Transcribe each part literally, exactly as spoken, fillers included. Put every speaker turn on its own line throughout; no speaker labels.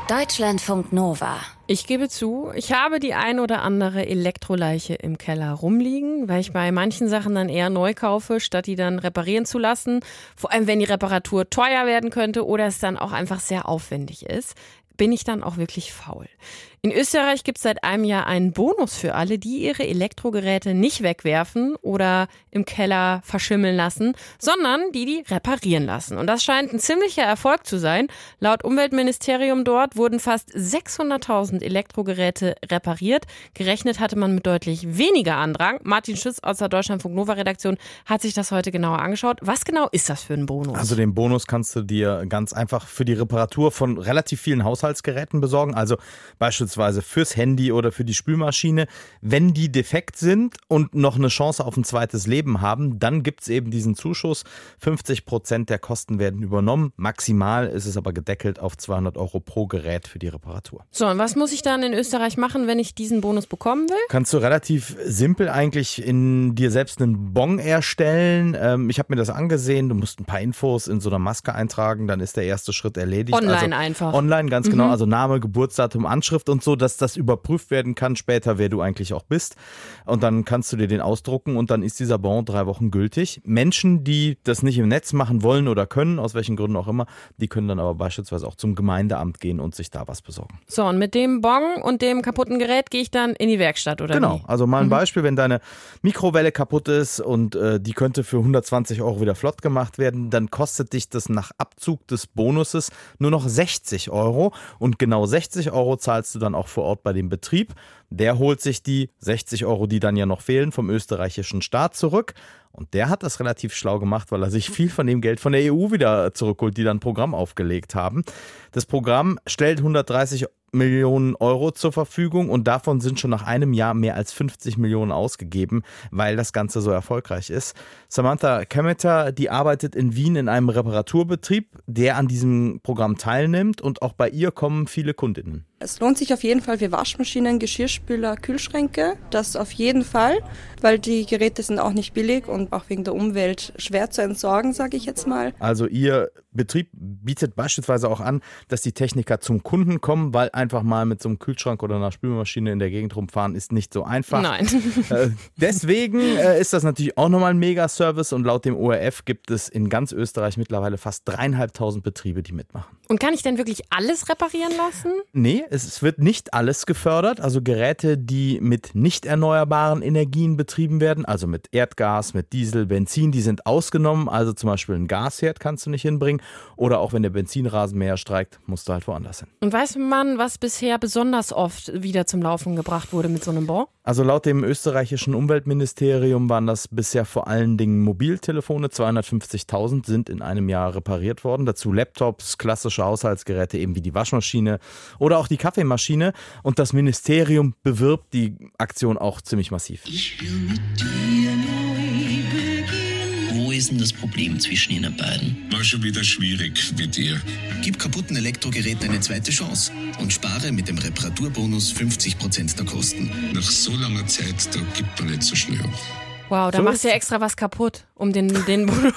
Deutschlandfunk Nova.
Ich gebe zu, ich habe die ein oder andere Elektroleiche im Keller rumliegen, weil ich bei manchen Sachen dann eher neu kaufe, statt die dann reparieren zu lassen. Vor allem, wenn die Reparatur teuer werden könnte oder es dann auch einfach sehr aufwendig ist, bin ich dann auch wirklich faul. In Österreich gibt es seit einem Jahr einen Bonus für alle, die ihre Elektrogeräte nicht wegwerfen oder im Keller verschimmeln lassen, sondern die die reparieren lassen. Und das scheint ein ziemlicher Erfolg zu sein. Laut Umweltministerium dort wurden fast sechshunderttausend Elektrogeräte repariert. Gerechnet hatte man mit deutlich weniger Andrang. Martin Schütz aus der Deutschlandfunk Nova Redaktion hat sich das heute genauer angeschaut. Was genau ist das für ein Bonus?
Also den Bonus kannst du dir ganz einfach für die Reparatur von relativ vielen Haushaltsgeräten besorgen. Also beispielsweise fürs Handy oder für die Spülmaschine. Wenn die defekt sind und noch eine Chance auf ein zweites Leben haben, dann gibt es eben diesen Zuschuss. fünfzig Prozent der Kosten werden übernommen. Maximal ist es aber gedeckelt auf zweihundert Euro pro Gerät für die Reparatur.
So, und was muss ich dann in Österreich machen, wenn ich diesen Bonus bekommen will?
Kannst du relativ simpel eigentlich in dir selbst einen Bon erstellen. Ähm, ich habe mir das angesehen. Du musst ein paar Infos in so einer Maske eintragen, dann ist der erste Schritt erledigt.
Online
also,
einfach.
Online, ganz
Mhm.
genau. Also Name, Geburtsdatum, Anschrift und so, dass das überprüft werden kann später, wer du eigentlich auch bist. Und dann kannst du dir den ausdrucken und dann ist dieser Bon drei Wochen gültig. Menschen, die das nicht im Netz machen wollen oder können, aus welchen Gründen auch immer, die können dann aber beispielsweise auch zum Gemeindeamt gehen und sich da was besorgen.
So, und mit dem Bon und dem kaputten Gerät gehe ich dann in die Werkstatt, oder
Genau,
wie?
also mal ein
Mhm.
Beispiel, wenn deine Mikrowelle kaputt ist und äh, die könnte für hundertzwanzig Euro wieder flott gemacht werden, dann kostet dich das nach Abzug des Bonuses nur noch sechzig Euro und genau sechzig Euro zahlst du dann auch vor Ort bei dem Betrieb. Der holt sich die sechzig Euro, die dann ja noch fehlen, vom österreichischen Staat zurück. Und der hat das relativ schlau gemacht, weil er sich viel von dem Geld von der E U wieder zurückholt, die dann ein Programm aufgelegt haben. Das Programm stellt hundertdreißig Millionen Euro zur Verfügung und davon sind schon nach einem Jahr mehr als fünfzig Millionen ausgegeben, weil das Ganze so erfolgreich ist. Samantha Kemeter, die arbeitet in Wien in einem Reparaturbetrieb, der an diesem Programm teilnimmt und auch bei ihr kommen viele Kundinnen.
Es lohnt sich auf jeden Fall für Waschmaschinen, Geschirrspüler, Kühlschränke. Das auf jeden Fall, weil die Geräte sind auch nicht billig und auch wegen der Umwelt schwer zu entsorgen, sage ich jetzt mal.
Also ihr Betrieb bietet beispielsweise auch an, dass die Techniker zum Kunden kommen, weil einfach mal mit so einem Kühlschrank oder einer Spülmaschine in der Gegend rumfahren ist nicht so einfach.
Nein.
Äh, deswegen äh, ist das natürlich auch nochmal ein Mega-Service und laut dem O R F gibt es in ganz Österreich mittlerweile fast dreieinhalbtausend Betriebe, die mitmachen.
Und kann ich denn wirklich alles reparieren lassen?
Nee, es wird nicht alles gefördert. Also Geräte, die mit nicht erneuerbaren Energien betrieben werden, also mit Erdgas, mit Diesel, Benzin, die sind ausgenommen. Also zum Beispiel ein Gasherd kannst du nicht hinbringen. Oder auch wenn der Benzinrasenmäher streikt, musst du halt woanders hin.
Und weiß man, was bisher besonders oft wieder zum Laufen gebracht wurde mit so einem Bon?
Also laut dem österreichischen Umweltministerium waren das bisher vor allen Dingen Mobiltelefone. zweihundertfünfzigtausend sind in einem Jahr repariert worden. Dazu Laptops, klassische Haushaltsgeräte eben wie die Waschmaschine oder auch die Kaffeemaschine. Und das Ministerium bewirbt die Aktion auch ziemlich massiv.
Ich will mit dir neu beginnen. Wo ist denn das Problem zwischen Ihnen beiden?
War schon wieder schwierig mit dir.
Gib kaputten Elektrogeräten eine zweite Chance und spare mit dem Reparaturbonus fünfzig Prozent der Kosten.
Nach so langer Zeit, da gibt man nicht so schnell auf.
Wow, da
So
machst du ja
ist-
extra was kaputt, um den, den Bonus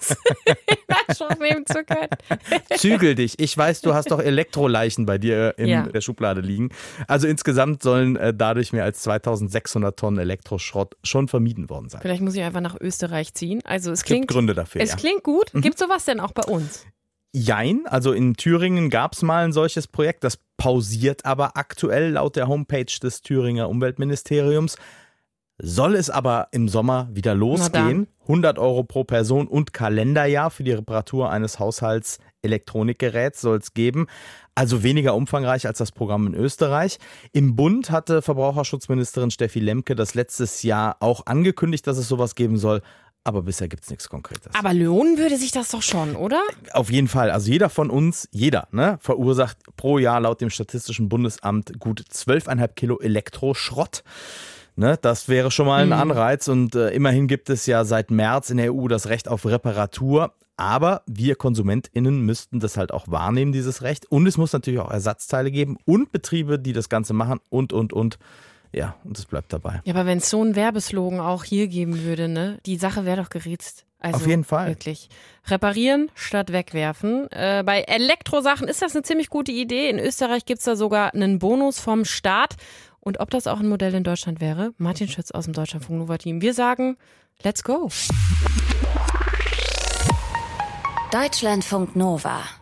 in Anspruch nehmen zu können.
Zügel dich. Ich weiß, du hast doch Elektroleichen bei dir in
Ja.
der Schublade liegen. Also insgesamt sollen äh, dadurch mehr als zweitausendsechshundert Tonnen Elektroschrott schon vermieden worden sein.
Vielleicht muss ich einfach nach Österreich ziehen. Also es
Es
klingt,
gibt Gründe dafür,
es
ja.
klingt gut. Gibt sowas denn auch bei uns?
Jein, also in Thüringen gab es mal ein solches Projekt, das pausiert aber aktuell laut der Homepage des Thüringer Umweltministeriums. Soll es aber im Sommer wieder losgehen, hundert Euro pro Person und Kalenderjahr für die Reparatur eines Haushalts-Elektronikgeräts soll es geben. Also weniger umfangreich als das Programm in Österreich. Im Bund hatte Verbraucherschutzministerin Steffi Lemke das letztes Jahr auch angekündigt, dass es sowas geben soll. Aber bisher gibt es nichts Konkretes.
Aber lohnen würde sich das doch schon, oder?
Auf jeden Fall. Also jeder von uns, jeder, ne, verursacht pro Jahr laut dem Statistischen Bundesamt gut zwölf Komma fünf Kilo Elektroschrott. Ne, das wäre schon mal ein Anreiz und äh, immerhin gibt es ja seit März in der E U das Recht auf Reparatur. Aber wir KonsumentInnen müssten das halt auch wahrnehmen, dieses Recht. Und es muss natürlich auch Ersatzteile geben und Betriebe, die das Ganze machen und, und, und. Ja, und es bleibt dabei.
Ja, aber wenn es so einen Werbeslogan auch hier geben würde, ne? Die Sache wäre doch geritzt. Also
auf jeden Fall.
Wirklich. Reparieren statt wegwerfen. Äh, bei Elektrosachen ist das eine ziemlich gute Idee. In Österreich gibt es da sogar einen Bonus vom Staat. Und ob das auch ein Modell in Deutschland wäre? Martin Schütz aus dem Deutschlandfunk Nova Team. Wir sagen, let's go.
Deutschlandfunk Nova.